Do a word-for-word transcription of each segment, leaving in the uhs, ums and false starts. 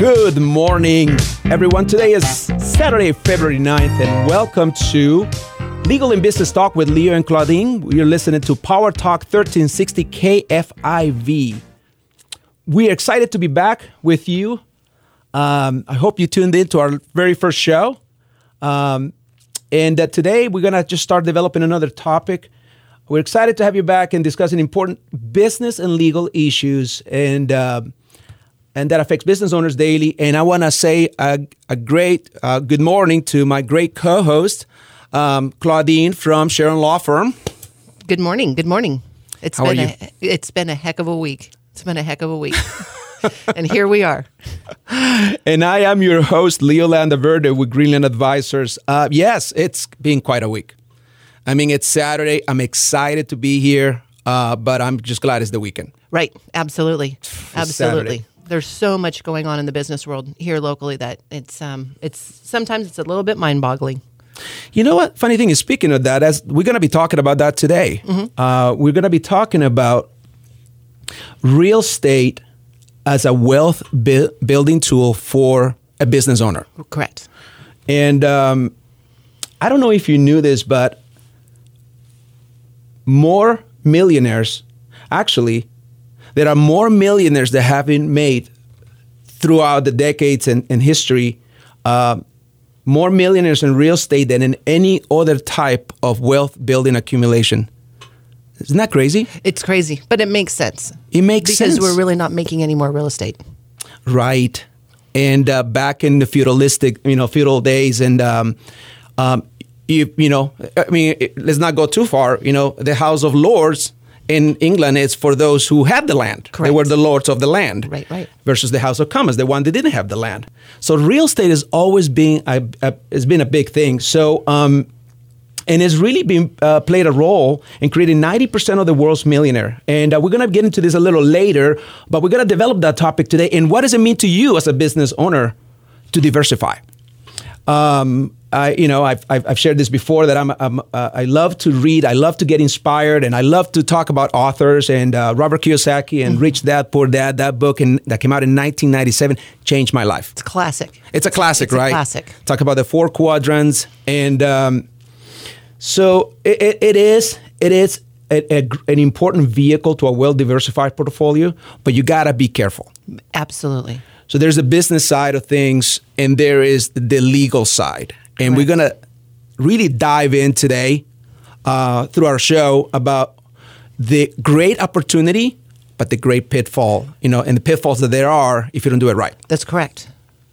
Good morning, everyone. Today is Saturday, February ninth, and welcome to Legal and Business Talk with Leo and Claudine. You're listening to Power Talk thirteen sixty K F I V. We're excited to be back with you. Um, I hope you tuned in to our very first show. Um, and uh, today we're going to just start developing another topic. We're excited to have you back and discussing important business and legal issues and uh, and that affects business owners daily. And I want to say a, a great uh, good morning to my great co-host, um, Claudine from Sharon Law Firm. Good morning. Good morning. It's How been are you? a it's been a heck of a week. It's been a heck of a week. And here we are. And I am your host, Leo Landaverde with Greenland Advisors. Uh, yes, it's been quite a week. I mean, it's Saturday. I'm excited to be here, uh, but I'm just glad it's the weekend. Right. Absolutely. Absolutely. Saturday. There's so much going on in the business world here locally that it's um it's sometimes it's a little bit mind-boggling. You know what? Funny thing is, speaking of that, as we're going to be talking about that today. Mm-hmm. Uh, we're going to be talking about real estate as a wealth bu- building tool for a business owner. Correct. And um, I don't know if you knew this, but more millionaires, actually, there are more millionaires that have been made throughout the decades and, and history, uh, more millionaires in real estate than in any other type of wealth building accumulation. Isn't that crazy? It's crazy, but it makes sense. It makes because sense. Because we're really not making any more real estate. Right. And uh, back in the feudalistic, you know, feudal days and, um, um, you, you know, I mean, it, let's not go too far. You know, the House of Lords in England is for those who had the land. Correct. They were the lords of the land. Right, right. Versus the House of Commons, the one that didn't have the land. So real estate has always been a, a, has been a big thing. So, um, and it's really been uh, played a role in creating ninety percent of the world's millionaire. And uh, we're going to get into this a little later, but we're going to develop that topic today. And what does it mean to you as a business owner to diversify? Um, I, you know, I've, I've I've shared this before that I'm, I'm uh, I love to read, I love to get inspired, and I love to talk about authors. And uh, Robert Kiyosaki and mm-hmm. Rich Dad Poor Dad, that book in, that came out in nineteen ninety-seven, changed my life. It's a classic. It's a classic, it's right? A classic. Talk about the four quadrants, and um, so it, it, it is it is a, a, an important vehicle to a well-diversified portfolio, but you gotta be careful. Absolutely. So there's the business side of things, and there is the legal side. And Correct. We're going to really dive in today uh, through our show about the great opportunity, but the great pitfall, you know, and the pitfalls that there are if you don't do it right. That's correct.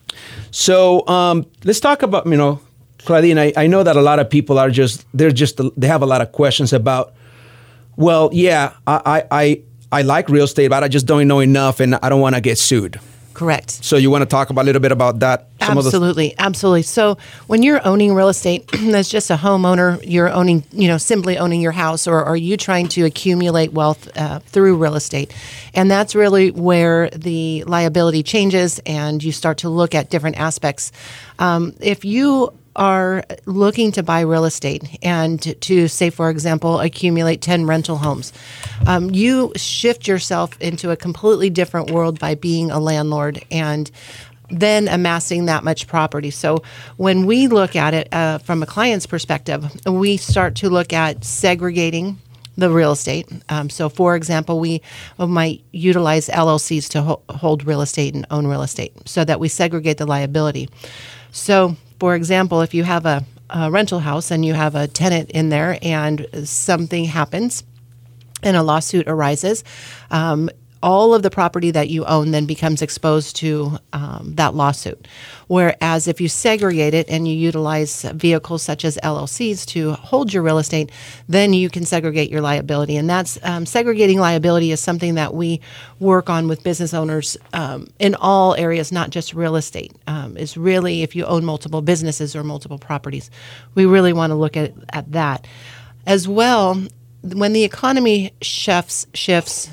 So um, let's talk about, you know, Claudine, I, I know that a lot of people are just, they're just, they have a lot of questions about, well, yeah, I, I, I like real estate, but I just don't know enough and I don't want to get sued. Correct. So you want to talk about a little bit about that? Some Absolutely, of the... absolutely. So when you're owning real estate as just a homeowner, you're owning, you know, simply owning your house, or are you trying to accumulate wealth uh, through real estate? And that's really where the liability changes, and you start to look at different aspects. Um, if you are looking to buy real estate and to, to say, for example, accumulate ten rental homes, um, you shift yourself into a completely different world by being a landlord and then amassing that much property. So when we look at it uh, from a client's perspective, we start to look at segregating the real estate. Um, so, for example, we might utilize L L Cs to ho- hold real estate and own real estate so that we segregate the liability. So, for example, if you have a, a rental house and you have a tenant in there and something happens and a lawsuit arises, um, all of the property that you own then becomes exposed to um, that lawsuit. Whereas if you segregate it and you utilize vehicles such as L L Cs to hold your real estate, then you can segregate your liability. And that's um, segregating liability is something that we work on with business owners um, in all areas, not just real estate. Um, is really if you own multiple businesses or multiple properties, we really want to look at, at that. As well, when the economy shifts, shifts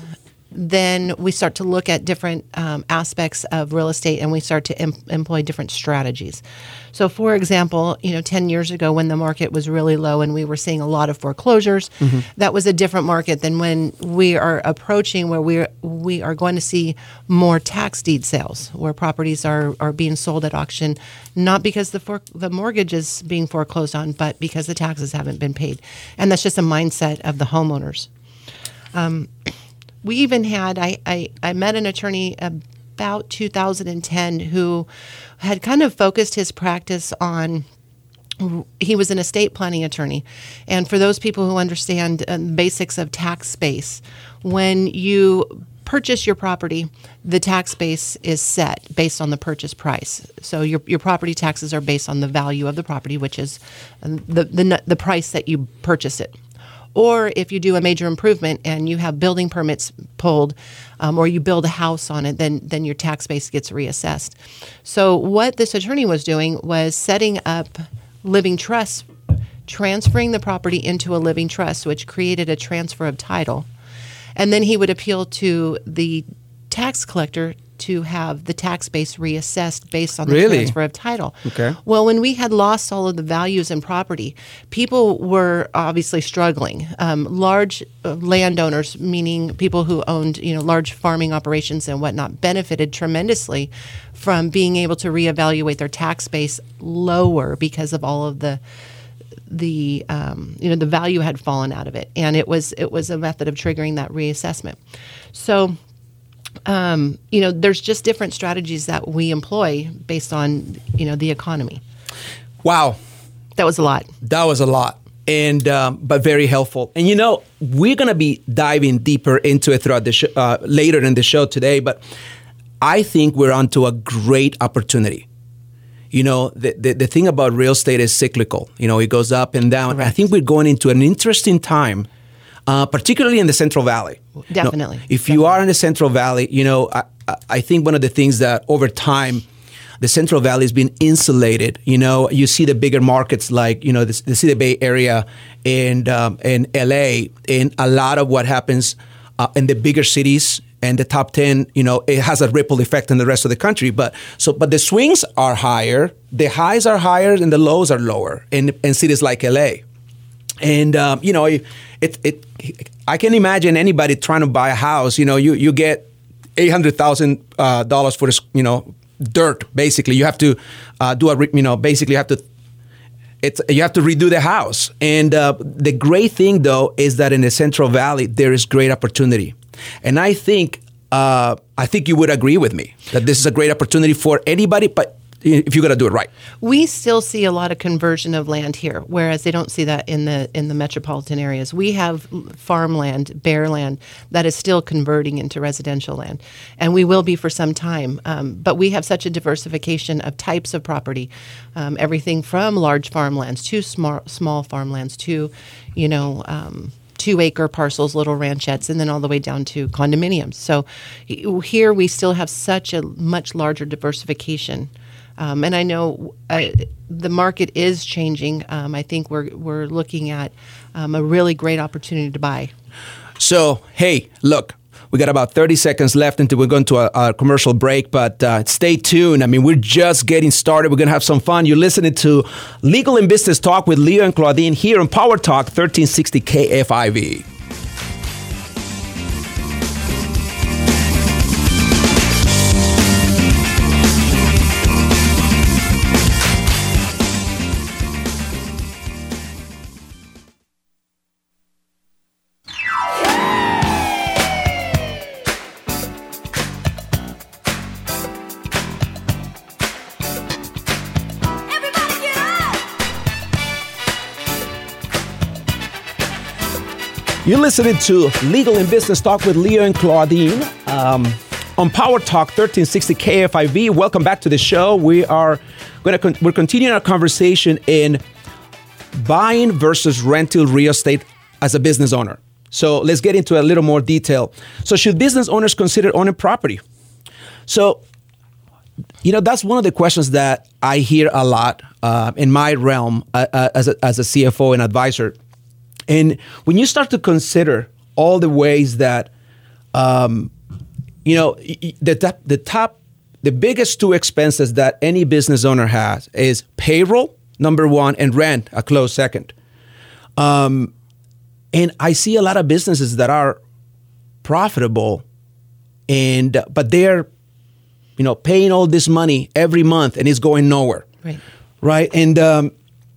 then we start to look at different um, aspects of real estate, and we start to em- employ different strategies. So, for example, you know, ten years ago when the market was really low and we were seeing a lot of foreclosures, mm-hmm. that was a different market than when we are approaching where we we are going to see more tax deed sales, where properties are, are being sold at auction, not because the for, the mortgage is being foreclosed on, but because the taxes haven't been paid. And that's just a mindset of the homeowners. Um, we even had, I, I, I met an attorney about two thousand ten who had kind of focused his practice on, he was an estate planning attorney. And for those people who understand uh, basics of tax base, when you purchase your property, the tax base is set based on the purchase price. So your your property taxes are based on the value of the property, which is the the, the price that you purchase it. Or if you do a major improvement and you have building permits pulled, um, or you build a house on it, then then your tax base gets reassessed. So what this attorney was doing was setting up living trusts, transferring the property into a living trust, which created a transfer of title. And then he would appeal to the tax collector to have the tax base reassessed based on the Really? transfer of title. Okay. Well, when we had lost all of the values in property, people were obviously struggling. Um, large uh, landowners, meaning people who owned, you know, large farming operations and whatnot, benefited tremendously from being able to reevaluate their tax base lower because of all of the the um, you know the value had fallen out of it, and it was it was a method of triggering that reassessment. So. Um, you know, there's just different strategies that we employ based on, you know, the economy. Wow. That was a lot. That was a lot, and um, but very helpful. And, you know, we're going to be diving deeper into it throughout the sh- uh, later in the show today, but I think we're onto a great opportunity. You know, the, the, the thing about real estate is cyclical. You know, it goes up and down. Correct. I think we're going into an interesting time. Uh, particularly in the Central Valley. Definitely. You know, if Definitely. you are in the Central Valley, you know, I, I think one of the things that over time, the Central Valley has been insulated. You know, you see the bigger markets like, you know, the, the City Bay area and um, and L A, and a lot of what happens uh, in the bigger cities and the top ten, you know, it has a ripple effect in the rest of the country. But so, but the swings are higher, the highs are higher, and the lows are lower in, in cities like L A. And um, you know, it, it it I can imagine anybody trying to buy a house. You know, you you get eight hundred thousand uh, dollars for this. You know, dirt. Basically, you have to uh, do a. Re, you know, basically you have to. It's you have to redo the house. And uh, the great thing though is that in the Central Valley there is great opportunity, and I think uh, I think you would agree with me that this is a great opportunity for anybody, but. If you're going to do it right. We still see a lot of conversion of land here, whereas they don't see that in the in the metropolitan areas. We have farmland, bare land, that is still converting into residential land, and we will be for some time. Um, but we have such a diversification of types of property, um, everything from large farmlands to small small farmlands to, you know. Um, two-acre parcels, little ranchettes, and then all the way down to condominiums. So here we still have such a much larger diversification. Um, and I know uh, the market is changing. Um, I think we're we're looking at um, a really great opportunity to buy. So, hey, look, we got about thirty seconds left until we're going to a, a commercial break, but uh, stay tuned. I mean, we're just getting started. We're going to have some fun. You're listening to Legal and Business Talk with Leo and Claudine here on Power Talk thirteen sixty K F I V. You're listening to Legal and Business Talk with Leo and Claudine um, on Power Talk thirteen sixty K F I V. Welcome back to the show. We are going to con- we're continuing our conversation in buying versus rental real estate as a business owner. So let's get into a little more detail. So should business owners consider owning property? So, you know, that's one of the questions that I hear a lot uh, in my realm uh, uh, as a, as a C F O and advisor. And when you start to consider all the ways that um, you know, the top, the top, the biggest two expenses that any business owner has is payroll, number one, and rent, a close second. Um, and I see a lot of businesses that are profitable, and but they're, you know, paying all this money every month, and it's going nowhere. Right. Right. And um,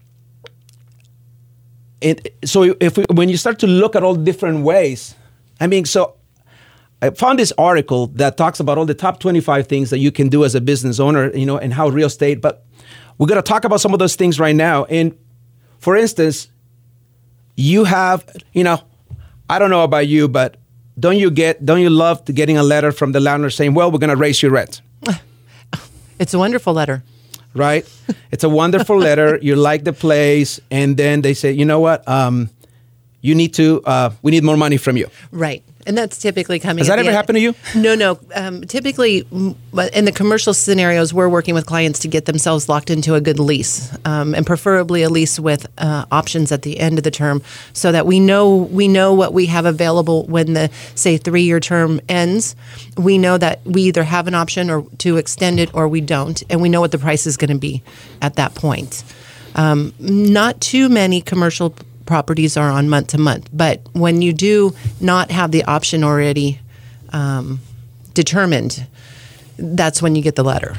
and so if we, when you start to look at all different ways, I mean, so I found this article that talks about all the top twenty-five things that you can do as a business owner, you know, and how real estate. But we're going to talk about some of those things right now. And for instance, you have, you know, I don't know about you, but don't you get, don't you love to getting a letter from the landlord saying, well, we're going to raise your rent? It's a wonderful letter. Right? It's a wonderful letter. You like the place. And then they say, you know what? Um, you need to, uh, we need more money from you. Right. And that's typically coming. Has that ever happened to you? No, no. Um, typically, in the commercial scenarios, we're working with clients to get themselves locked into a good lease, um, and preferably a lease with uh, options at the end of the term, so that we know we know what we have available when the, say, three-year term ends. We know that we either have an option or to extend it, or we don't, and we know what the price is going to be at that point. Um, not too many commercial properties are on month to month, but when you do not have the option already um, determined, that's when you get the letter.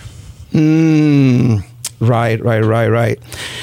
Mm, right, right, right, right.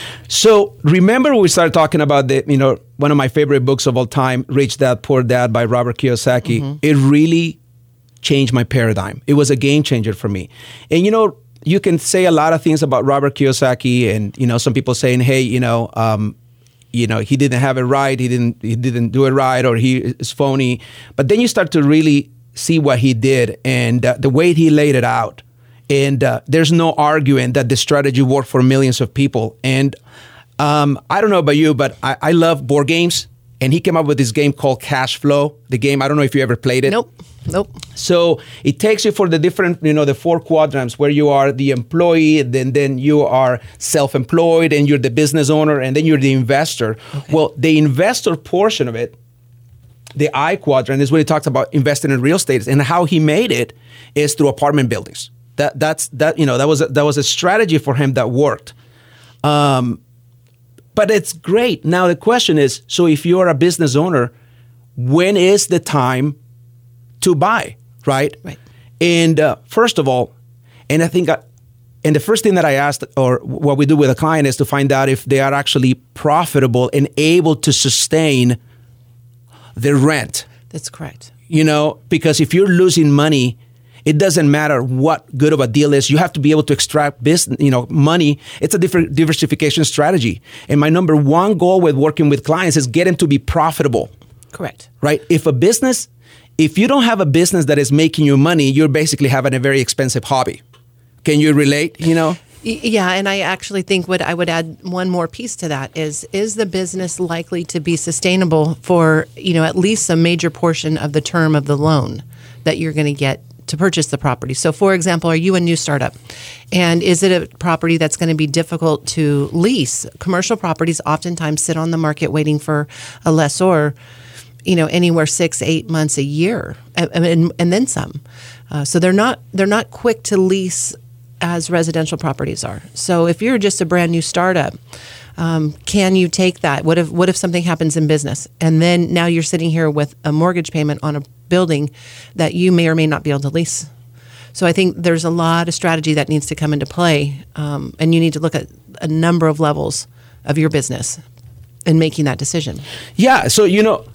So remember we started talking about the, you know, one of my favorite books of all time, Rich Dad, Poor Dad by Robert Kiyosaki. Mm-hmm. It really changed my paradigm. It was a game changer for me. And, you know, you can say a lot of things about Robert Kiyosaki, and, you know, some people saying, hey, you know, um, you know, he didn't have it right, he didn't he didn't do it right, or he is phony. But then you start to really see what he did and uh, the way he laid it out. And uh, there's no arguing that the strategy worked for millions of people. And um, I don't know about you, but I, I love board games. And he came up with this game called Cash Flow. The game, I don't know if you ever played it. Nope. Nope. So it takes you for the different, you know, the four quadrants where you are the employee, then then you are self-employed, and you're the business owner, and then you're the investor. Okay. Well, the investor portion of it, the I quadrant, is when he talks about investing in real estate, and how he made it is through apartment buildings. That that's that you know that was a, that was a strategy for him that worked. Um, but it's great. Now the question is, so if you're a business owner, when is the time to buy, right? Right. And uh, first of all, and I think, I, and the first thing that I asked, or what we do with a client, is to find out if they are actually profitable and able to sustain their rent. That's correct. You know, because if you're losing money, it doesn't matter what good of a deal is. You have to be able to extract business, you know, money. It's a different diversification strategy. And my number one goal with working with clients is get them to be profitable. Correct. Right? If a business, if you don't have a business that is making you money, you're basically having a very expensive hobby. Can you relate, you know? Yeah, and I actually think what I would add one more piece to that is, is the business likely to be sustainable for, you know, at least a major portion of the term of the loan that you're going to get to purchase the property? So, for example, are you a new startup? And is it a property that's going to be difficult to lease? Commercial properties oftentimes sit on the market waiting for a lessor, you know, anywhere six, eight months, a year, and, and, and then some. Uh, so they're not they're not quick to lease as residential properties are. So if you're just a brand new startup, um, can you take that? What if what if something happens in business, and then now you're sitting here with a mortgage payment on a building that you may or may not be able to lease? So I think there's a lot of strategy that needs to come into play, um, and you need to look at a number of levels of your business in making that decision. Yeah. So, you know,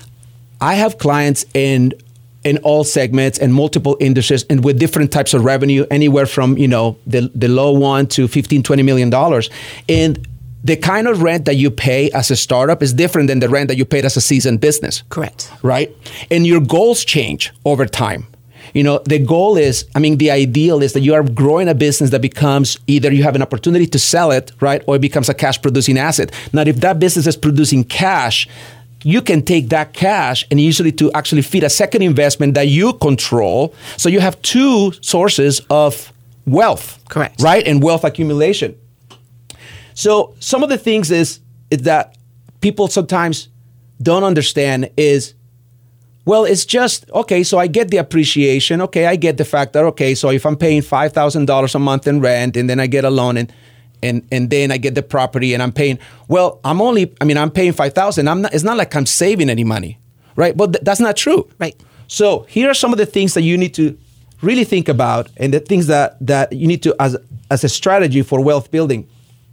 I have clients in in all segments and multiple industries and with different types of revenue, anywhere from, you know, the, the low one to fifteen, twenty million dollars. And the kind of rent that you pay as a startup is different than the rent that you paid as a seasoned business. Correct. Right? And your goals change over time. You know, the goal is, I mean, the ideal is that you are growing a business that becomes either you have an opportunity to sell it, right? Or it becomes a cash producing asset. Now, if that business is producing cash, you can take that cash and use it to actually feed a second investment that you control. So you have two sources of wealth. Correct. Right? And wealth accumulation. So some of the things is, is that people sometimes don't understand is Well, it's just, okay, so I get the appreciation. Okay, I get the fact that, okay, so if I'm paying five thousand dollars a month in rent and then I get a loan and and and then I get the property and I'm paying, well, I'm only, I mean, I'm paying five thousand dollars. I'm not, it's not like I'm saving any money, right? But th- that's not true. Right. So here are some of the things that you need to really think about and the things that, that you need to, as, as a strategy for wealth building.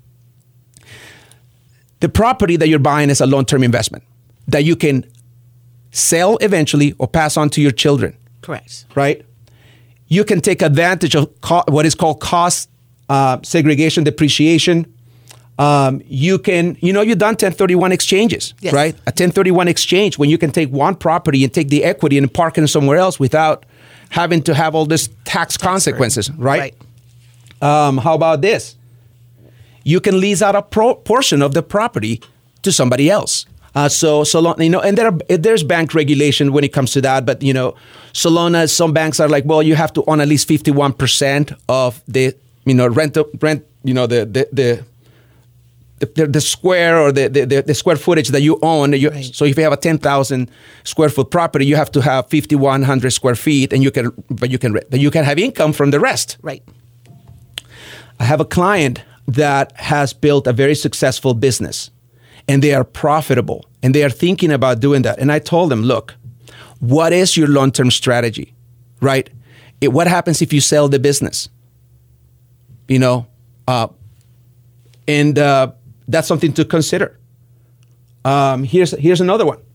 The property that you're buying is a long-term investment that you can sell eventually or pass on to your children. Correct. Right? You can take advantage of co- what is called cost uh, segregation, depreciation. Um, you can, you know, you've done ten thirty-one exchanges, yes. right? A ten thirty-one exchange when you can take one property and take the equity and park it somewhere else without having to have all this tax, tax consequences, right? right. Um, how about this? You can lease out a pro- portion of the property to somebody else. Uh, so, so long, you know, and there are, there's bank regulation when it comes to that. But you know, so long as some banks are like, well, you have to own at least fifty-one percent of the, you know, rent, rent, you know, the the the the, the square or the, the the square footage that you own. You, right. So if you have a ten thousand square foot property, you have to have fifty-one hundred square feet, and you can, but you can, but you can have income from the rest. Right. I have a client that has built a very successful business. And they are profitable, and they are thinking about doing that. And I told them, look, what is your long-term strategy, right? It, what happens if you sell the business? You know, uh, and uh, that's something to consider. Um, here's here's another one.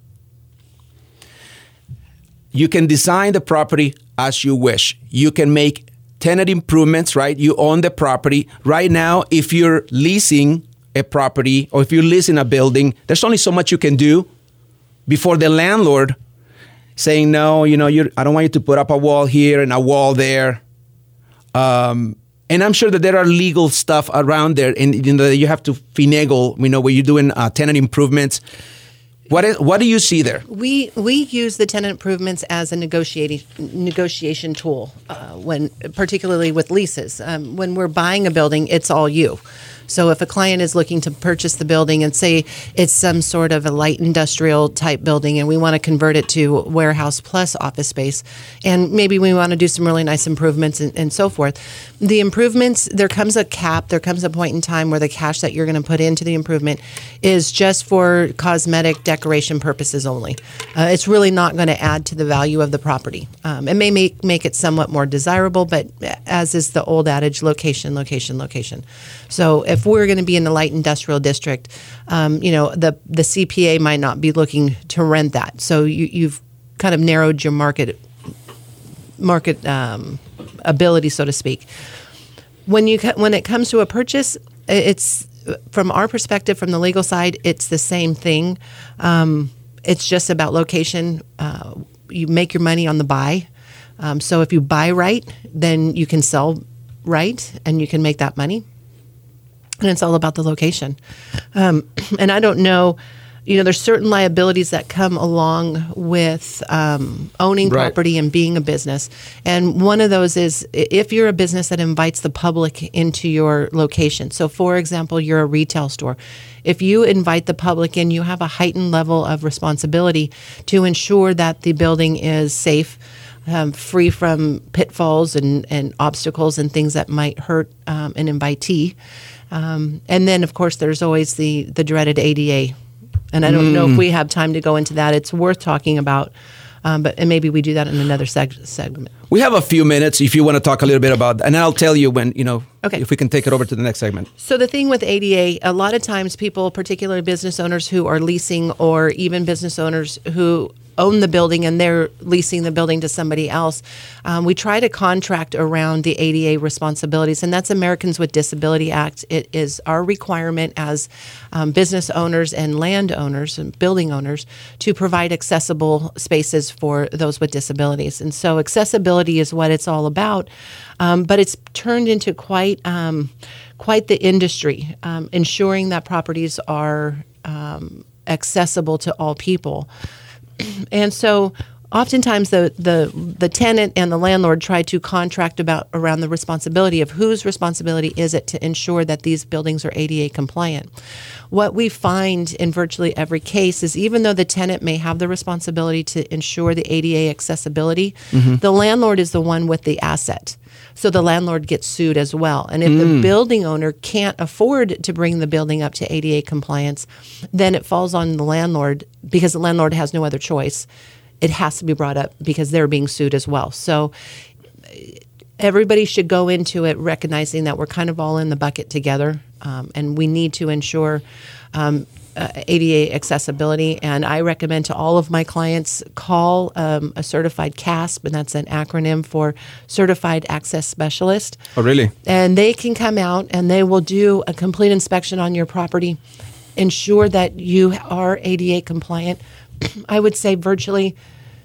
You can design the property as you wish. You can make tenant improvements, right? You own the property. Right now, if you're leasing a property or if you're leasing a building, there's only so much you can do before the landlord saying, no, you know, you're, I don't want you to put up a wall here and a wall there. Um, and I'm sure that there are legal stuff around there and you know, you have to finagle, you know, where you're doing uh, tenant improvements. What is, what do you see there? We we use the tenant improvements as a negotiating negotiation tool, uh, when particularly with leases. Um, when we're buying a building, it's all you. So if a client is looking to purchase the building and say it's some sort of a light industrial type building and we want to convert it to warehouse plus office space, and maybe we want to do some really nice improvements and, and so forth, the improvements, there comes a cap, there comes a point in time where the cash that you're going to put into the improvement is just for cosmetic decoration purposes only. Uh, it's really not going to add to the value of the property. Um, it may make, make it somewhat more desirable, but as is the old adage, location, location, location. So if we're going to be in the light industrial district, um, you know, the the C P A might not be looking to rent that. So you, you've kind of narrowed your market market um, ability, so to speak. When you when it comes to a purchase, it's from our perspective, from the legal side, it's the same thing. Um, it's just about location. Uh, you make your money on the buy. Um, so if you buy right, then you can sell right, and you can make that money. And it's all about the location. Um, and I don't know, you know, there's certain liabilities that come along with um, owning right. property and being a business. And one of those is if you're a business that invites the public into your location. So, for example, you're a retail store. If you invite the public in, you have a heightened level of responsibility to ensure that the building is safe, Um, free from pitfalls and, and obstacles and things that might hurt um, an invitee. Um, and then, of course, there's always the, the dreaded A D A. And I don't mm. know if we have time to go into that. It's worth talking about, um, but and maybe we do that in another seg- segment. We have a few minutes if you want to talk a little bit about that. And I'll tell you when, you know, okay. if we can take it over to the next segment. So the thing with A D A, a lot of times people, particularly business owners who are leasing or even business owners who own the building and they're leasing the building to somebody else, um, we try to contract around the A D A responsibilities, and that's Americans with Disability Act. It is our requirement as um, business owners and landowners and building owners to provide accessible spaces for those with disabilities. And so accessibility is what it's all about, um, but it's turned into quite um, quite the industry, um, ensuring that properties are um, accessible to all people. And so oftentimes the, the the tenant and the landlord try to contract about around the responsibility of whose responsibility is it to ensure that these buildings are A D A compliant. What we find in virtually every case is even though the tenant may have the responsibility to ensure the A D A accessibility, mm-hmm. the landlord is the one with the asset. So the landlord gets sued as well. And if mm. the building owner can't afford to bring the building up to A D A compliance, then it falls on the landlord because the landlord has no other choice. It has to be brought up because they're being sued as well. So everybody should go into it recognizing that we're kind of all in the bucket together, um, and we need to ensure um, uh, A D A accessibility. And I recommend to all of my clients call um, a certified C A S P, and that's an acronym for Certified Access Specialist. Oh, really? And they can come out and they will do a complete inspection on your property, ensure that you are A D A compliant. I would say virtually,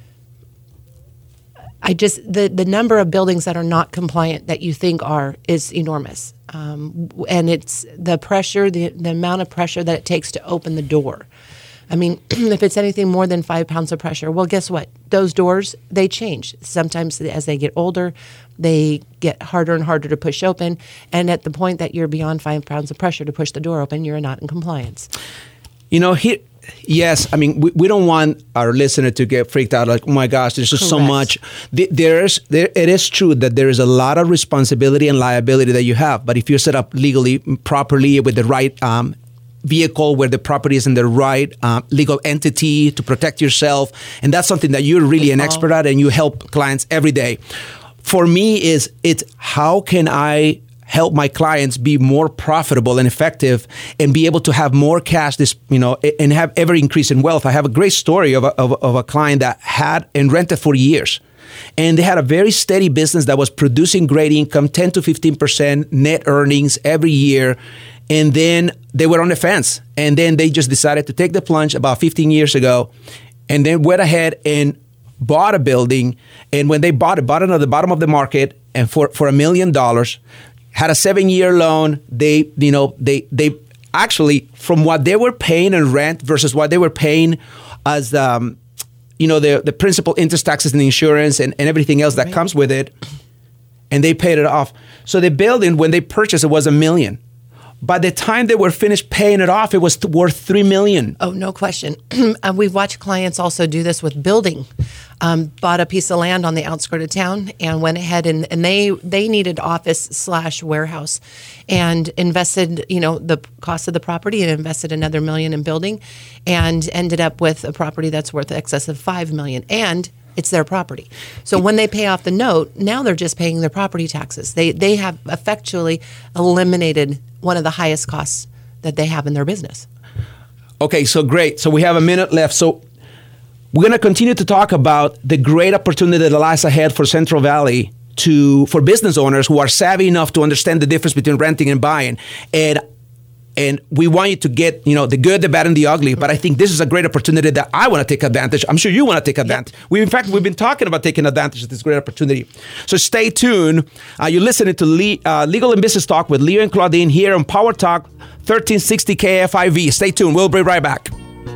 I just, the, the number of buildings that are not compliant that you think are is enormous. Um, and it's the pressure, the, the amount of pressure that it takes to open the door. I mean, if it's anything more than five pounds of pressure, well, guess what? Those doors, they change. Sometimes as they get older, they get harder and harder to push open. And at the point that you're beyond five pounds of pressure to push the door open, you're not in compliance. You know, here, yes, I mean, we, we don't want our listener to get freaked out like, oh my gosh, there's just Correct. so much. There's, there, it is true that there is a lot of responsibility and liability that you have. But if you're set up legally, properly, with the right um, vehicle, where the property is in the right uh, legal entity to protect yourself, and that's something that you're really an expert at and you help clients every day. For me, is it's how can I help my clients be more profitable and effective and be able to have more cash, this, you know, and have ever increase in wealth. I have a great story of a, of, of a client that had and rented for years. And they had a very steady business that was producing great income, ten to fifteen percent net earnings every year. And then they were on the fence. And then they just decided to take the plunge about fifteen years ago, and then went ahead and bought a building. And when they bought it, bought it at the bottom of the market and for, for a million dollars, had a seven-year loan. They, you know, they they actually, from what they were paying in rent versus what they were paying as, um, you know, the the principal, interest, taxes, and insurance, and, and everything else that right. comes with it, and they paid it off. So the building, when they purchased it, was a million. By the time they were finished paying it off, it was worth three million. Oh, no question. And we've watched clients also do this with building. Um, bought a piece of land on the outskirts of town and went ahead and, and they they needed office slash warehouse and invested, you know, the cost of the property and invested another million in building and ended up with a property that's worth excess of five million. And it's their property. So when they pay off the note, now they're just paying their property taxes. They they have effectually eliminated one of the highest costs that they have in their business. Okay, so great. So we have a minute left. So we're going to continue to talk about the great opportunity that lies ahead for Central Valley to for business owners who are savvy enough to understand the difference between renting and buying. And And we want you to get, you know, the good, the bad, and the ugly. But I think this is a great opportunity that I want to take advantage. I'm sure you want to take advantage. Yep. We, in fact, we've been talking about taking advantage of this great opportunity. So stay tuned. Uh, you're listening to Le- uh, Legal and Business Talk with Leo and Claudine here on Power Talk thirteen sixty K F I V. Stay tuned. We'll be right back.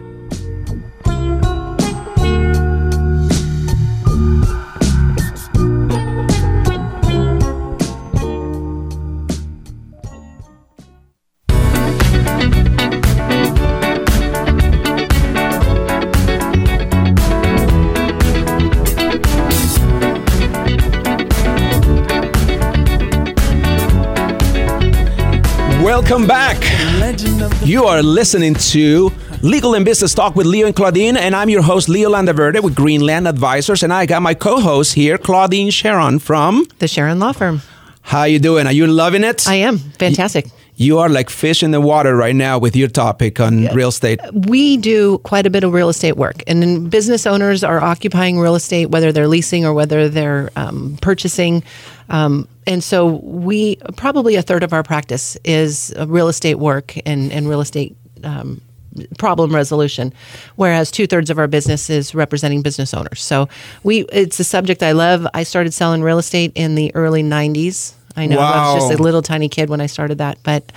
Welcome back. You are listening to Legal and Business Talk with Leo and Claudine, and I'm your host, Leo Landaverde with Greenland Advisors, and I got my co-host here, Claudine Sharon from the Sharon Law Firm. How you doing? Are you loving it? I am. Fantastic. Y- You are like fish in the water right now with your topic on real estate. We do quite a bit of real estate work, and then business owners are occupying real estate, whether they're leasing or whether they're um, purchasing. Um, and so we, probably a third of our practice is uh, real estate work and, and real estate um, problem resolution, whereas two thirds of our business is representing business owners. So we, it's a subject I love. I started selling real estate in the early nineties. I know wow. I was just a little tiny kid when I started that, but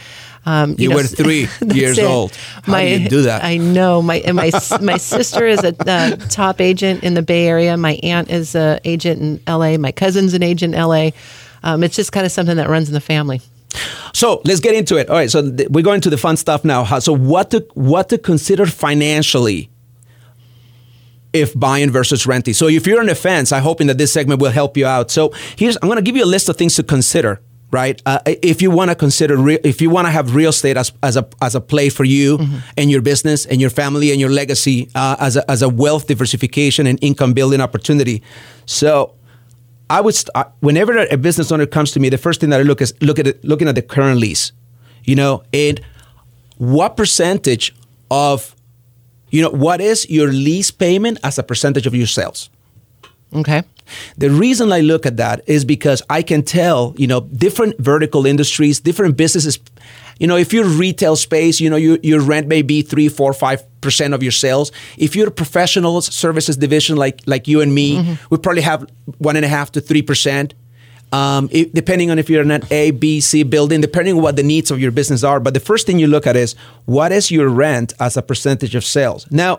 Um, you, you know, were three years it. old. How my, do you do that? I know. My and my my sister is a uh, top agent in the Bay Area. My aunt is an agent in L A. My cousin's an agent in L A. Um, it's just kind of something that runs in the family. So let's get into it. All right. So th- we're going to the fun stuff now. How, so what to what to consider financially if buying versus renting. So if you're on the fence, I'm hoping that this segment will help you out. So here's I'm going to give you a list of things to consider. Right, uh, if you want to consider, re- if you want to have real estate as as a as a play for you mm-hmm. and your business and your family and your legacy uh, as a as a wealth diversification and income building opportunity. So, I would st- whenever a business owner comes to me, the first thing that I look is look at it, looking at the current lease, you know, and what percentage of, you know, what is your lease payment as a percentage of your sales? Okay. The reason I look at that is because I can tell, you know, different vertical industries, different businesses. You know, if you're retail space, you know, your your rent may be three, four, five percent of your sales. If you're a professional services division like like you and me, mm-hmm. we probably have one and a half to three percent. Um, it, depending on if you're in an A, B, C building, depending on what the needs of your business are. But the first thing you look at is what is your rent as a percentage of sales. Now,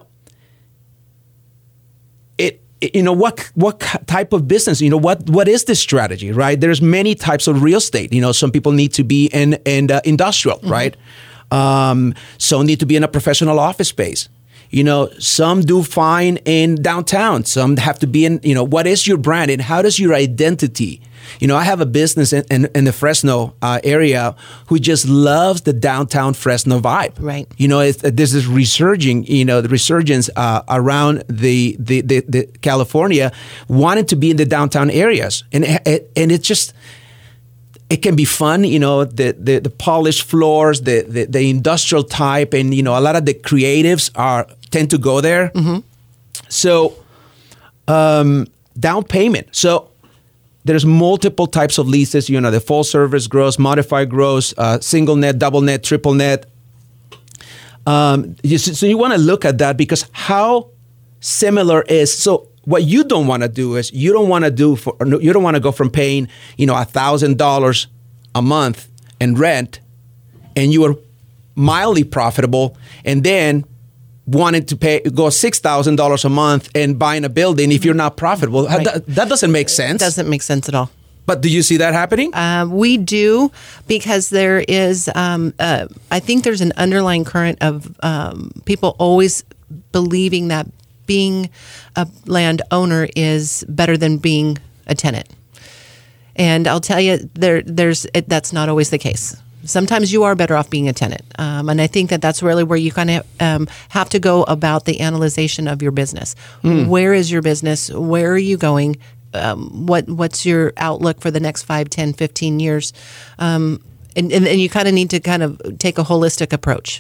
it. You know, what what type of business, you know, what what is this strategy, right? There's many types of real estate. You know, some people need to be in, in uh, industrial, mm-hmm. right? Um, some need to be in a professional office space. You know, some do fine in downtown. Some have to be in, you know, what is your brand and how does your identity? You know, I have a business in, in, in the Fresno uh, area who just loves the downtown Fresno vibe. Right. You know, it's, there's this resurging, you know, the resurgence uh, around the, the, the, the California wanting to be in the downtown areas. And, it, and it's just, it can be fun, you know, the the, the polished floors, the, the the industrial type, and, you know, a lot of the creatives are tend to go there. Mm-hmm. So, um, down payment. So, there's multiple types of leases, you know, the full service gross, modified gross, uh, single net, double net, triple net. Um, you, so you want to look at that because how similar is, so what you don't want to do is you don't want to do for, you don't want to go from paying, you know, one thousand dollars a month in rent and you are mildly profitable and then wanted to pay go six thousand dollars a month and buying a building if you're not profitable. Right. That, that doesn't make sense. It doesn't make sense at all. But do you see that happening? Uh, we do, because there is, um, uh, I think there's an underlying current of um, people always believing that being a landowner is better than being a tenant. And I'll tell you, there, there's it, that's not always the case. Sometimes you are better off being a tenant. Um, and I think that that's really where you kind of um, have to go about the analyzation of your business. Mm. Where is your business? Where are you going? Um, what What's your outlook for the next five, ten, fifteen years? Um, and, and, and you kind of need to kind of take a holistic approach.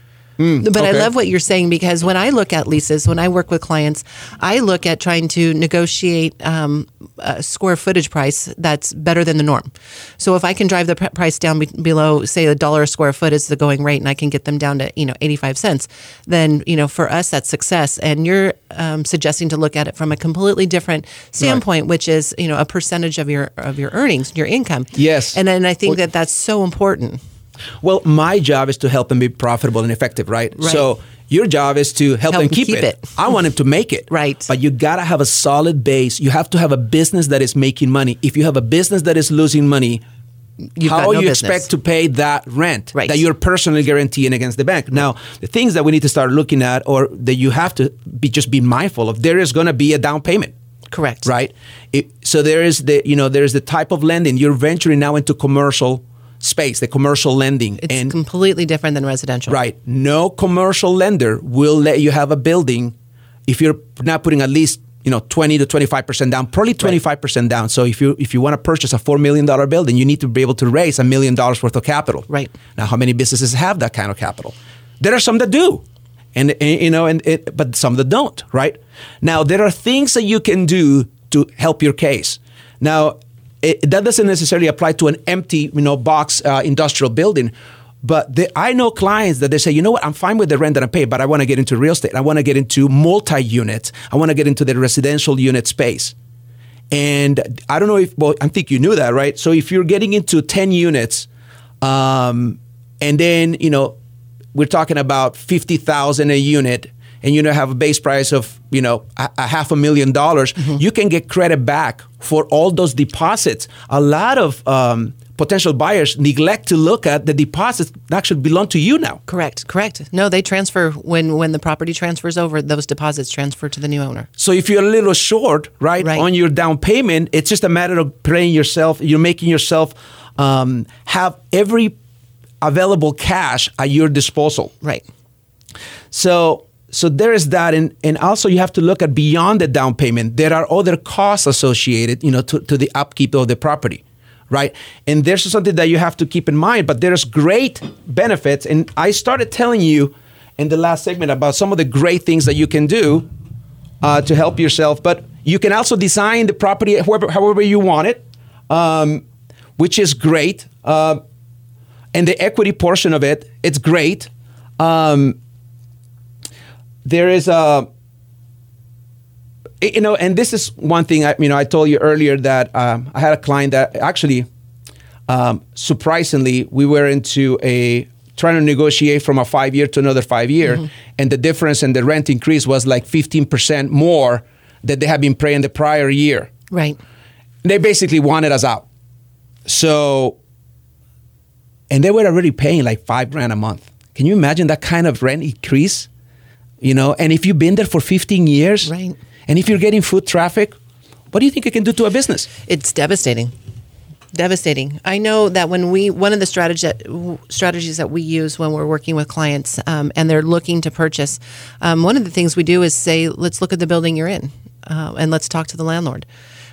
Mm, but okay. I love what you're saying, because when I look at leases, when I work with clients, I look at trying to negotiate um, a square footage price that's better than the norm. So if I can drive the pr- price down be- below, say, a dollar a square foot is the going rate, and I can get them down to, you know, eighty-five cents, then, you know, for us, that's success. And you're um, suggesting to look at it from a completely different standpoint, right, which is, you know, a percentage of your of your earnings, your income. Yes. And then I think well, that that's so important. Well, my job is to help them be profitable and effective, right? Right. So your job is to help, help them keep, keep it. it. I want them to make it. Right. But you got to have a solid base. You have to have a business that is making money. If you have a business that is losing money, You've how no you business. expect to pay that rent right. that you're personally guaranteeing against the bank? Right. Now, the things that we need to start looking at, or that you have to be just be mindful of, there is going to be a down payment. Correct. Right. It, so there is the you know there is the type of lending you're venturing now into commercial space, the commercial lending. It's and, completely different than residential. Right. No commercial lender will let you have a building if you're not putting at least, you know, twenty to twenty-five percent down, probably twenty-five percent down. So if you if you want to purchase a four million dollars building, you need to be able to raise a million dollars worth of capital. Right. Now, how many businesses have that kind of capital? There are some that do. And, and you know, and it, but some that don't, right? Now, there are things that you can do to help your case. Now, It, that doesn't necessarily apply to an empty, you know, box uh, industrial building. But the, I know clients that they say, you know what, I'm fine with the rent that I pay, but I want to get into real estate. I want to get into multi-units. I want to get into the residential unit space. And I don't know if, well, I think you knew that, right? So if you're getting into ten units um, and then, you know, we're talking about fifty thousand a unit, and you know have a base price of, you know, a, a half a million dollars, mm-hmm. you can get credit back for all those deposits. A lot of um, potential buyers neglect to look at the deposits that actually belong to you now. Correct, correct. No, they transfer when when the property transfers over, those deposits transfer to the new owner. So if you're a little short, right, right. on your down payment, it's just a matter of paying yourself, you're making yourself um, have every available cash at your disposal. Right. So so there is that, and, and also you have to look at beyond the down payment. There are other costs associated, you know, to, to the upkeep of the property, right? And there's something that you have to keep in mind, but there's great benefits. And I started telling you in the last segment about some of the great things that you can do uh, to help yourself, but you can also design the property however, however you want it, um, which is great. Uh, and the equity portion of it, it's great. Um, there is a, you know, and this is one thing, I, you know, I told you earlier that um, I had a client that actually, um, surprisingly, we were into a, trying to negotiate from a five year to another five year. Mm-hmm. And the difference in the rent increase was like fifteen percent more that they had been paying the prior year. Right. They basically wanted us out. So, and they were already paying like five grand a month. Can you imagine that kind of rent increase? You know, and if you've been there for fifteen years, right. And if you're getting foot traffic, what do you think it can do to a business? It's devastating. Devastating. I know that when we, one of the strategy, strategies that we use when we're working with clients um, and they're looking to purchase, um, one of the things we do is say, let's look at the building you're in uh, and let's talk to the landlord.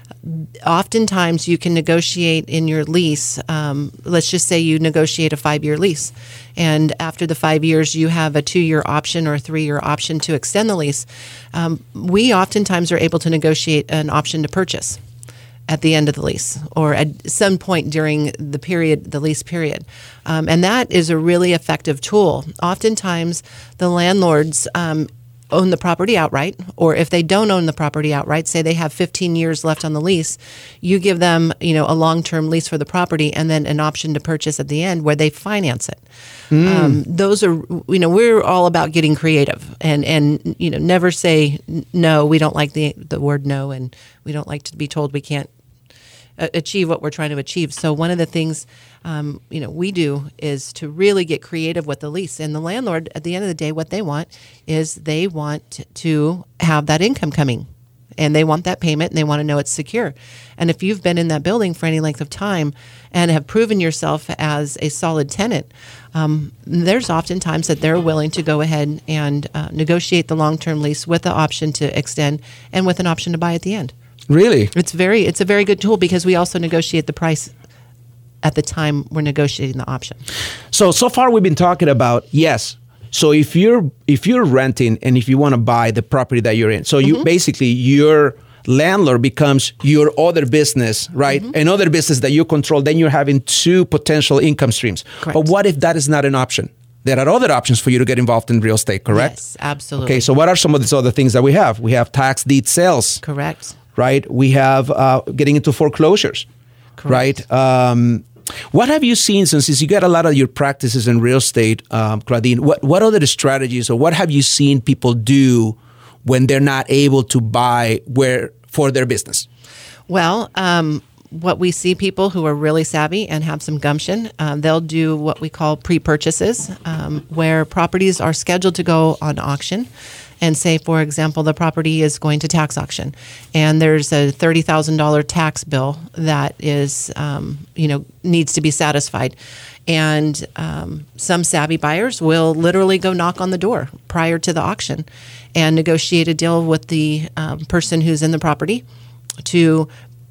Oftentimes you can negotiate in your lease. Um, let's just say you negotiate a five-year lease. And after the five years, you have a two-year option or a three-year option to extend the lease. Um, we oftentimes are able to negotiate an option to purchase at the end of the lease or at some point during the period, the lease period. Um, and that is a really effective tool. Oftentimes, the landlords um, own the property outright, or if they don't own the property outright, say they have fifteen years left on the lease, you give them, you know, a long-term lease for the property and then an option to purchase at the end where they finance it. Mm. Um, those are, you know, we're all about getting creative and, and, you know, never say no. We don't like the, the word no, and we don't like to be told we can't achieve what we're trying to achieve. So one of the things, um, you know, we do is to really get creative with the lease. And the landlord, at the end of the day, what they want is they want to have that income coming, and they want that payment, and they want to know it's secure. And if you've been in that building for any length of time and have proven yourself as a solid tenant, um, there's often times that they're willing to go ahead and uh, negotiate the long-term lease with the option to extend and with an option to buy at the end. Really? It's very, it's a very good tool because we also negotiate the price at the time we're negotiating the option. So, so far we've been talking about, yes. So if you're, if you're renting and if you want to buy the property that you're in, so you mm-hmm. basically, your landlord becomes your other business, right? Mm-hmm. Another business that you control, then you're having two potential income streams. Correct. But what if that is not an option? There are other options for you to get involved in real estate, correct? Yes, absolutely. Okay, so what are some of these other things that we have? We have tax deed sales. Correct. Right? We have uh, getting into foreclosures, Correct. right? Um, what have you seen, since you get a lot of your practices in real estate, um, Claudine, what, what other strategies or what have you seen people do when they're not able to buy where for their business? Well, um, what we see people who are really savvy and have some gumption, um, they'll do what we call pre-purchases, um, where properties are scheduled to go on auction. And say, for example, the property is going to tax auction, and there's a thirty thousand dollars tax bill that is, um, you know, needs to be satisfied. And um, some savvy buyers will literally go knock on the door prior to the auction and negotiate a deal with the um, person who's in the property to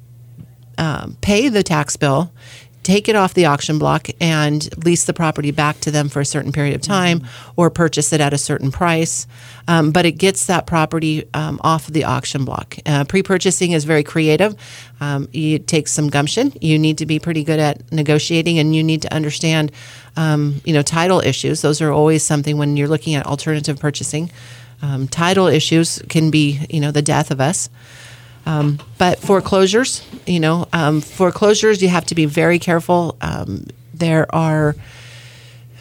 um, pay the tax bill, take it off the auction block, and lease the property back to them for a certain period of time, mm-hmm. or purchase it at a certain price. Um, but it gets that property um, off of the auction block. Uh, pre-purchasing is very creative. Um, it takes some gumption. You need to be pretty good at negotiating, and you need to understand, um, you know, title issues. Those are always something when you're looking at alternative purchasing. Um, title issues can be, you know, the death of us. Um, but foreclosures, you know, um, foreclosures, you have to be very careful. Um, there are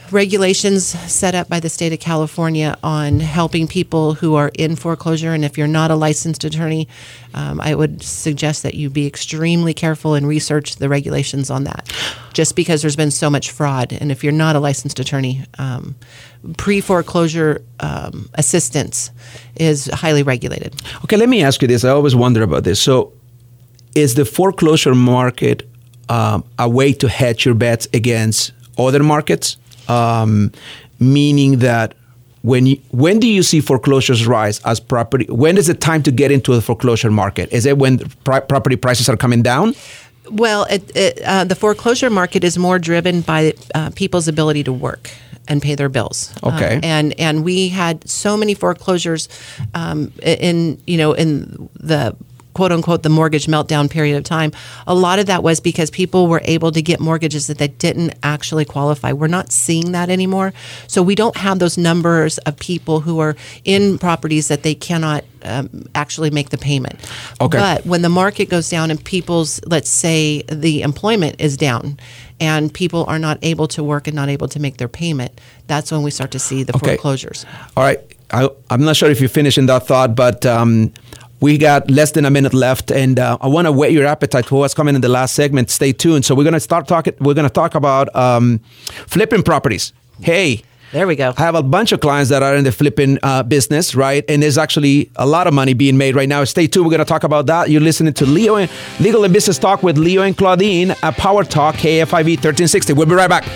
regulations set up by the state of California on helping people who are in foreclosure. And if you're not a licensed attorney, um, I would suggest that you be extremely careful and research the regulations on that, just because there's been so much fraud. And if you're not a licensed attorney, um, pre-foreclosure um, assistance is highly regulated. Okay, let me ask you this. I always wonder about this. So is the foreclosure market um, a way to hedge your bets against other markets? Um, meaning that when you, when do you see foreclosures rise as property? When is it time to get into the foreclosure market? Is it when pri- property prices are coming down? Well, it, it, uh, the foreclosure market is more driven by uh, people's ability to work and pay their bills. Okay. Uh, and and we had so many foreclosures um, in you know in the quote unquote the mortgage meltdown period of time. A lot of that was because people were able to get mortgages that they didn't actually qualify. We're not seeing that anymore. So we don't have those numbers of people who are in properties that they cannot um, actually make the payment. Okay. But when the market goes down and people's, let's say the employment is down and people are not able to work and not able to make their payment, that's when we start to see the Okay. foreclosures. All right. I, I'm not sure if you're finishing that thought, but um, we got less than a minute left, and uh, I want to whet your appetite for what's coming in the last segment. Stay tuned. So we're going to start talking. We're going to talk about um, flipping properties. Hey, There we go. I have a bunch of clients that are in the flipping uh, business, right? And there's actually a lot of money being made right now. Stay tuned. We're going to talk about that. You're listening to Leo and Legal and Business Talk with Leo and Claudine at Power Talk K F I V thirteen sixty. We'll be right back.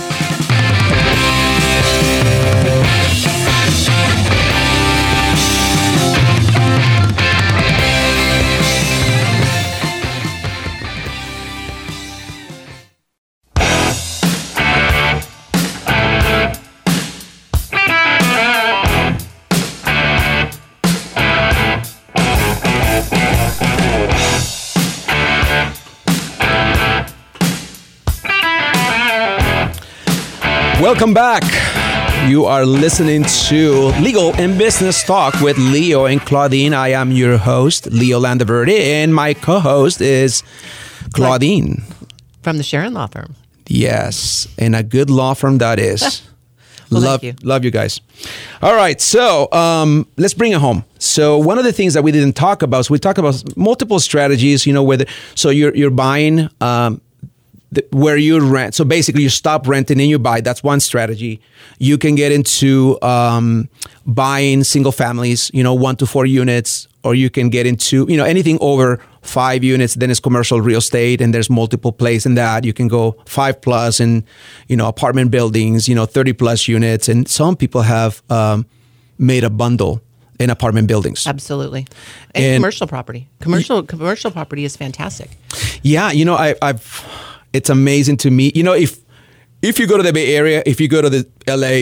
Welcome back. You are listening to Legal and Business Talk with Leo and Claudine. I am your host, Leo Landaverde, and my co-host is Claudine. From the Sharon Law Firm. Yes, and a good law firm that is. Well, love, thank you. love you guys. All right, so um, let's bring it home. So one of the things that we didn't talk about, so we talked about multiple strategies. You know, whether so you're you're buying. Um, The, where you rent. So basically you stop renting and you buy. That's one strategy. You can get into um, buying single families, you know, one to four units, or you can get into, you know, anything over five units, then it's commercial real estate, and there's multiple plays in that. You can go five plus in, you know, apartment buildings, you know, thirty plus units. And some people have um, made a bundle in apartment buildings. Absolutely. And, And- commercial property. Commercial commercial property is fantastic. Yeah, you know, I, I've, it's amazing to me. You know, if if you go to the Bay Area, if you go to the L A,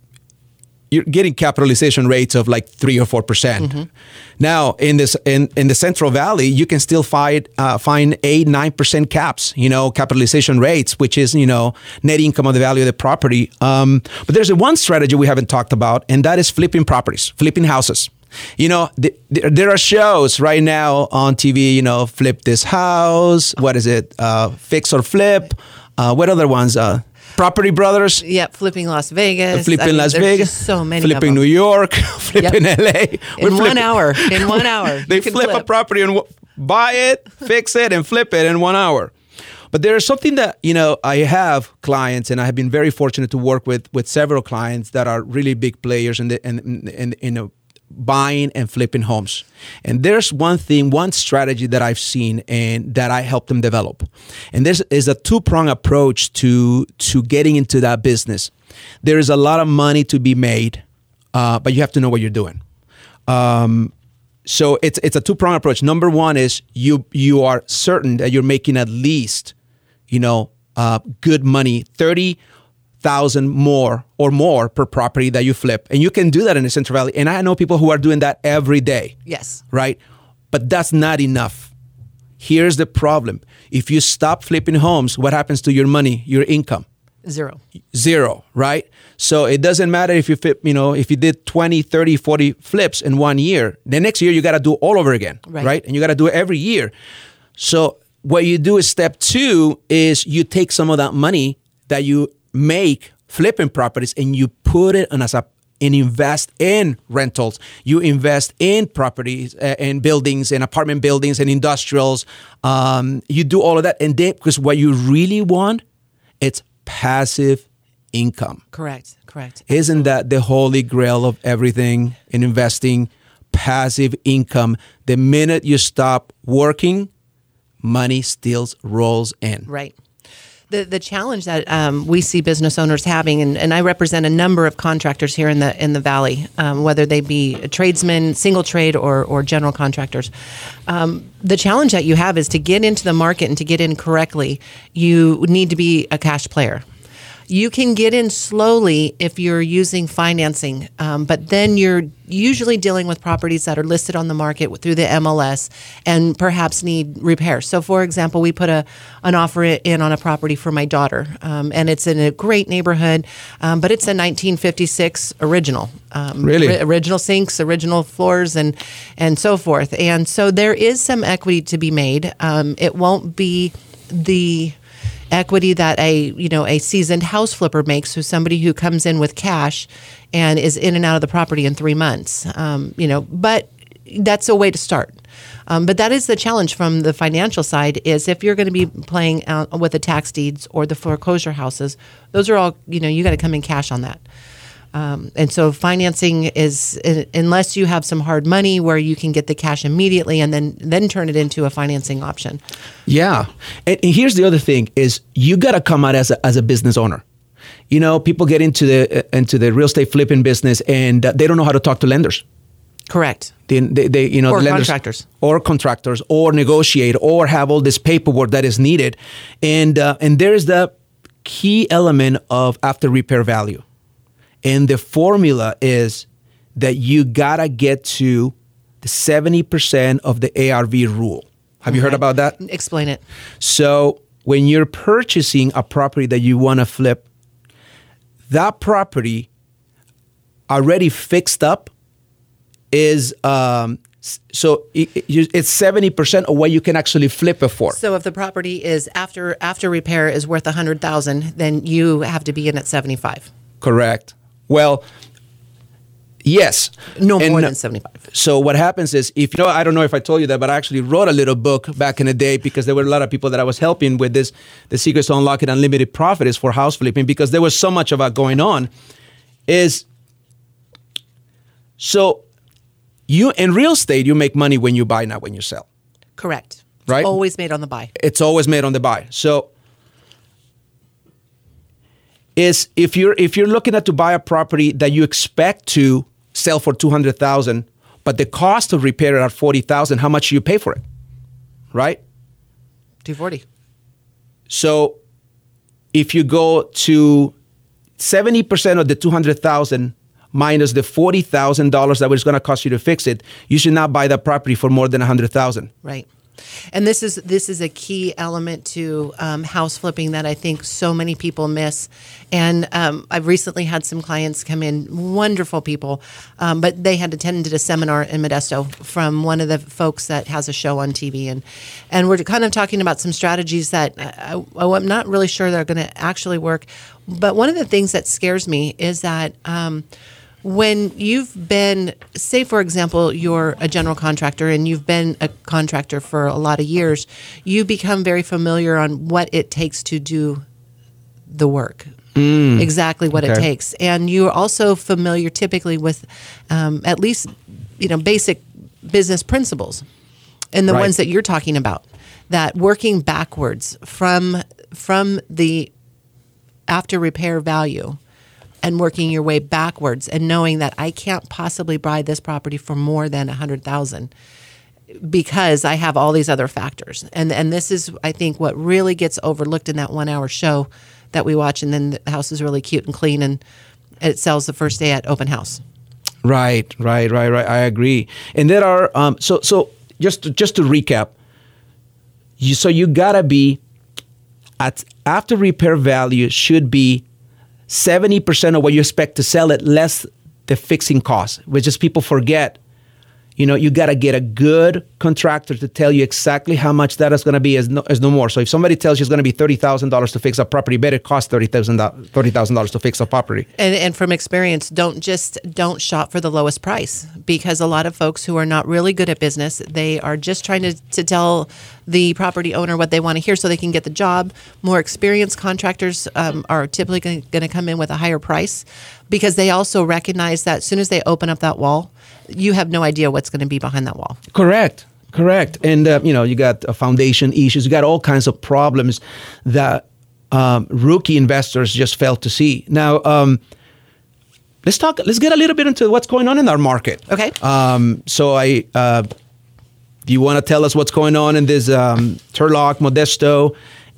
you're getting capitalization rates of like three or four percent. Mm-hmm. Now, in this in, in the Central Valley, you can still find uh, find eight nine percent caps. You know, capitalization rates, which is you know net income of the value of the property. Um, but there's a one strategy we haven't talked about, and that is flipping properties, flipping houses. You know, th- th- there are shows right now on T V, you know, Flip This House. What is it? Uh, Fix or Flip. Uh, what other ones? Uh, Property Brothers. Yep, flipping Las Vegas. Flipping I mean, Las there's Vegas. just so many. Flipping of them. New York. Flipping Yep. L A. In one hour. In one hour. They you can flip, a property and w- buy it, fix it, and flip it in one hour. But there is something that, you know, I have clients, and I have been very fortunate to work with with several clients that are really big players in the in in, in, in a, buying and flipping homes. And there's one thing, one strategy that I've seen and that I help them develop. And this is a two-pronged approach to to getting into that business. There is a lot of money to be made, uh, but you have to know what you're doing. Um, so it's it's a two-pronged approach. Number one is you you are certain that you're making at least, you know, uh, good money, thirty thousand more or more per property that you flip. And you can do that in the Central Valley. And I know people who are doing that every day. Yes. Right? But that's not enough. Here's the problem. If you stop flipping homes, what happens to your money, your income? Zero. Zero, right? So it doesn't matter if you flip, you know, if you did twenty, thirty, forty flips in one year, the next year you got to do all over again, Right. right? And you got to do it every year. So what you do is step two is you take some of that money that you make flipping properties and you put it on as a and invest in rentals. You invest in properties uh, and buildings and apartment buildings and industrials. Um, you do all of that. And then, because what you really want, it's passive income. Correct, correct. Isn't that the holy grail of everything in investing? Passive income. The minute you stop working, money still rolls in. Right. The the challenge that um, we see business owners having, and, and I represent a number of contractors here in the in the Valley, um, whether they be tradesmen, single trade, or or general contractors. Um, the challenge that you have is to get into the market and to get in correctly, you need to be a cash player. You can get in slowly if you're using financing, um, but then you're usually dealing with properties that are listed on the market through the M L S and perhaps need repair. So, for example, we put a an offer in on a property for my daughter, um, and it's in a great neighborhood, um, but it's a nineteen fifty-six original. Um, really? ri- original sinks, original floors, and and so forth. And so there is some equity to be made. Um, it won't be the equity that a you know a seasoned house flipper makes, so somebody who comes in with cash and is in and out of the property in three months. Um, you know, but that's a way to start. Um, but that is the challenge from the financial side. Is if you're going to be playing out with the tax deeds or the foreclosure houses, those are all you know you got to come in cash on that. Um, and so financing is, unless you have some hard money where you can get the cash immediately and then then turn it into a financing option. Yeah. And, and here's the other thing is you got to come out as a, as a business owner. You know, people get into the uh, into the real estate flipping business and uh, they don't know how to talk to lenders. Correct. They, they, they you know, or the lenders, contractors. Or contractors, or negotiate, or have all this paperwork that is needed. And uh, and there's the key element of after repair value. And the formula is that you gotta get to the seventy percent of the A R V rule. Have you heard about that? Explain it. So when you're purchasing a property that you wanna flip, that property already fixed up is, um, so it, it, it's seventy percent of what you can actually flip it for. So if the property is after after repair is worth one hundred thousand dollars, then you have to be in at seventy-five. Correct. Well, yes. No and more than seventy-five. So what happens is, if you know, I don't know if I told you that, but I actually wrote a little book back in the day because there were a lot of people that I was helping with this, The Secrets to Unlocking Unlimited Profit is for house flipping, because there was so much of that going on. Is so you in real estate, you make money when you buy, not when you sell. Correct. Right? It's always made on the buy. It's always made on the buy. So is if you're if you're looking at to buy a property that you expect to sell for two hundred thousand dollars, but the cost of repair it at forty thousand dollars, how much do you pay for it? Right? two forty. So if you go to seventy percent of the two hundred thousand dollars minus the forty thousand dollars that was going to cost you to fix it, you should not buy that property for more than one hundred thousand dollars. Right. And this is this is a key element to um, house flipping that I think so many people miss. And um, I've recently had some clients come in, wonderful people, um, but they had attended a seminar in Modesto from one of the folks that has a show on T V. And, and we're kind of talking about some strategies that I, I'm not really sure they're going to actually work. But one of the things that scares me is that um, when you've been, say, for example, you're a general contractor and you've been a contractor for a lot of years, you become very familiar on what it takes to do the work, mm, exactly what okay. it takes. And you're also familiar typically with um, at least, you know, basic business principles and the right. ones that you're talking about, that working backwards from from the after repair value and working your way backwards and knowing that I can't possibly buy this property for more than one hundred thousand dollars because I have all these other factors. And and this is, I think, what really gets overlooked in that one-hour show that we watch, and then the house is really cute and clean, and it sells the first day at open house. Right, right, right, right. I agree. And there are, um, so so just to, just to recap, you, so you gotta be, at after repair value should be seventy percent of what you expect to sell it, less the fixing cost, which is people forget. you know, you got to get a good contractor to tell you exactly how much that is going to be as no, as no more. So if somebody tells you it's going to be thirty thousand dollars to fix a property, better cost thirty thousand dollars to fix a property. And, and from experience, don't just don't shop for the lowest price, because a lot of folks who are not really good at business, they are just trying to, to tell the property owner what they want to hear so they can get the job. More experienced contractors um, are typically going to come in with a higher price, because they also recognize that as soon as they open up that wall, you have no idea what's going to be behind that wall. Correct. Correct. And, uh, you know, you got uh, foundation issues. You got all kinds of problems that um, rookie investors just fail to see. Now, um, let's talk, let's get a little bit into what's going on in our market. Okay. Um, so I, uh, do you want to tell us what's going on in this um, Turlock, Modesto,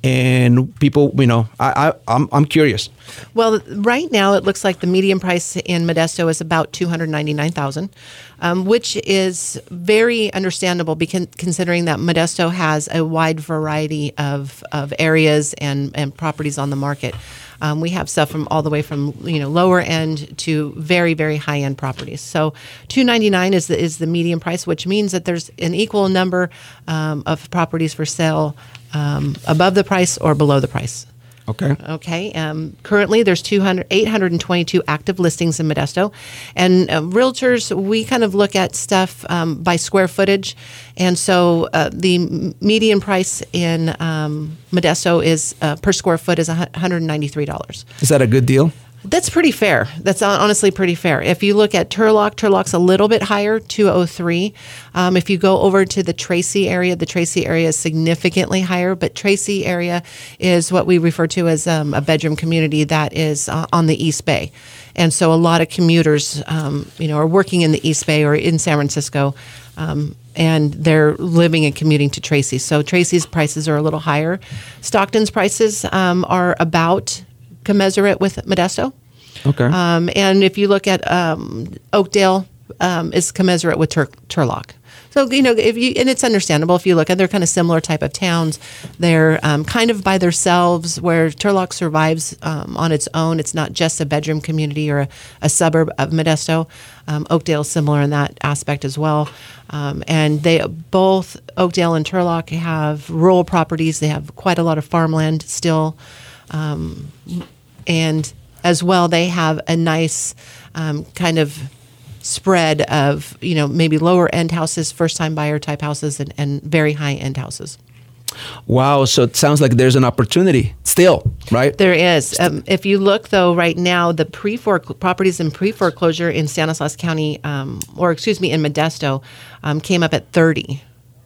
and people, you know, I, I, I'm, I'm curious. Well, right now it looks like the median price in Modesto is about two hundred ninety-nine thousand dollars, um, which is very understandable because considering that Modesto has a wide variety of, of areas and, and properties on the market. Um, we have stuff from all the way from, you know, lower end to very, very high end properties. So two ninety-nine is the, is the median price, which means that there's an equal number um, of properties for sale um, above the price or below the price. Okay. Okay. Um, currently, there's two hundred, eight hundred twenty-two active listings in Modesto. And uh, realtors, we kind of look at stuff um, by square footage. And so uh, the median price in um, Modesto is uh, per square foot is one hundred ninety-three dollars. Is that a good deal? That's pretty fair. That's honestly pretty fair. If you look at Turlock, Turlock's a little bit higher, two oh three. Um, if you go over to the Tracy area, the Tracy area is significantly higher, but Tracy area is what we refer to as um, a bedroom community that is uh, on the East Bay. And so a lot of commuters, um, you know, are working in the East Bay or in San Francisco, um, and they're living and commuting to Tracy. So Tracy's prices are a little higher. Stockton's prices um, are about commensurate with Modesto. Okay. Um, and if you look at um, Oakdale, um, is commensurate with Tur- Turlock. So, you know, if you, and it's understandable if you look at, they're kind of similar type of towns. They're um, kind of by themselves, where Turlock survives um, on its own. It's not just a bedroom community or a, a suburb of Modesto. Um, Oakdale is similar in that aspect as well. Um, and they both, Oakdale and Turlock, have rural properties. They have quite a lot of farmland still. Um, and as well, they have a nice um, kind of spread of, you know, maybe lower end houses, first time buyer type houses, and, and very high end houses. Wow. So it sounds like there's an opportunity still, right? There is. Um, if you look, though, right now, the pre-foreclosure properties in pre-foreclosure in Stanislaus County, um, or excuse me, in Modesto, um, came up at thirty.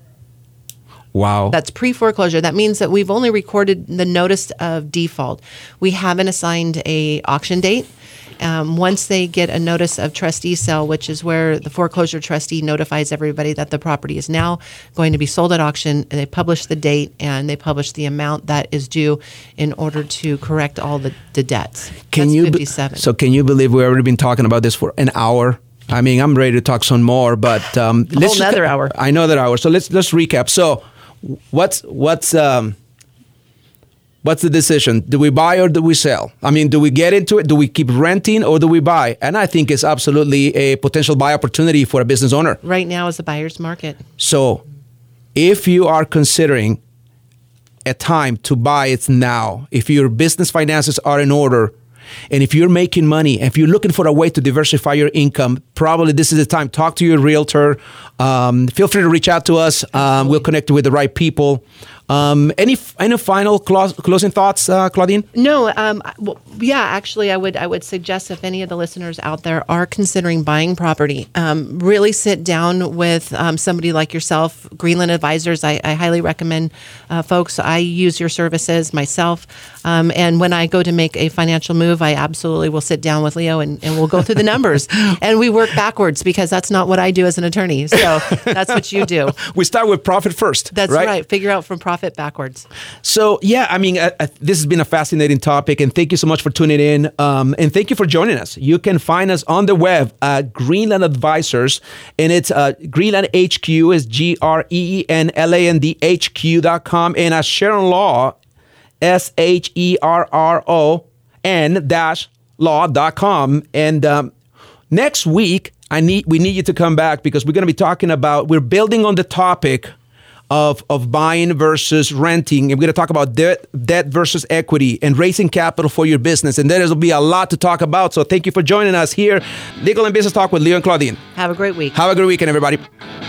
Wow. That's pre-foreclosure. That means that we've only recorded the notice of default. We haven't assigned a auction date. Um, once they get a notice of trustee sale, which is where the foreclosure trustee notifies everybody that the property is now going to be sold at auction, and they publish the date and they publish the amount that is due in order to correct all the, the debts. Can That's you fifty-seven. Be, so can you believe we've already been talking about this for an hour? I mean, I'm ready to talk some more, but um, a whole another hour. I know that hour. So let's let's recap. So what's what's um, what's the decision? Do we buy or do we sell? I mean, do we get into it? Do we keep renting or do we buy? And I think it's absolutely a potential buy opportunity for a business owner. Right now is the buyer's market. So if you are considering a time to buy, it's now. If your business finances are in order, and if you're making money, if you're looking for a way to diversify your income, probably this is the time. Talk to your realtor. Um, feel free to reach out to us. Um, we'll connect you with the right people. Um, any any final clo- closing thoughts, uh, Claudine? No, um, well, yeah, actually, I would I would suggest if any of the listeners out there are considering buying property, um, really sit down with um, somebody like yourself, Greenland Advisors. I, I highly recommend uh, folks. I use your services myself, um, and when I go to make a financial move, I absolutely will sit down with Leo and, and we'll go through the numbers, and we work backwards because that's not what I do as an attorney. So that's what you do. We start with profit first. That's right. right. Figure out from profit backwards. So, yeah, I mean, uh, uh, this has been a fascinating topic, and thank you so much for tuning in, um, and thank you for joining us. You can find us on the web at Greenland Advisors, and it's uh, Greenland H Q is G R E E N L A N D H Q dot com, and at Sharon Law, S H E R R O N dash law dot com. And um, next week, I need we need you to come back because we're going to be talking about, we're building on the topic of of buying versus renting. And we're going to talk about debt, debt versus equity and raising capital for your business. And there will be a lot to talk about. So thank you for joining us here. Legal and Business Talk with Leo and Claudine. Have a great week. Have a great weekend, everybody.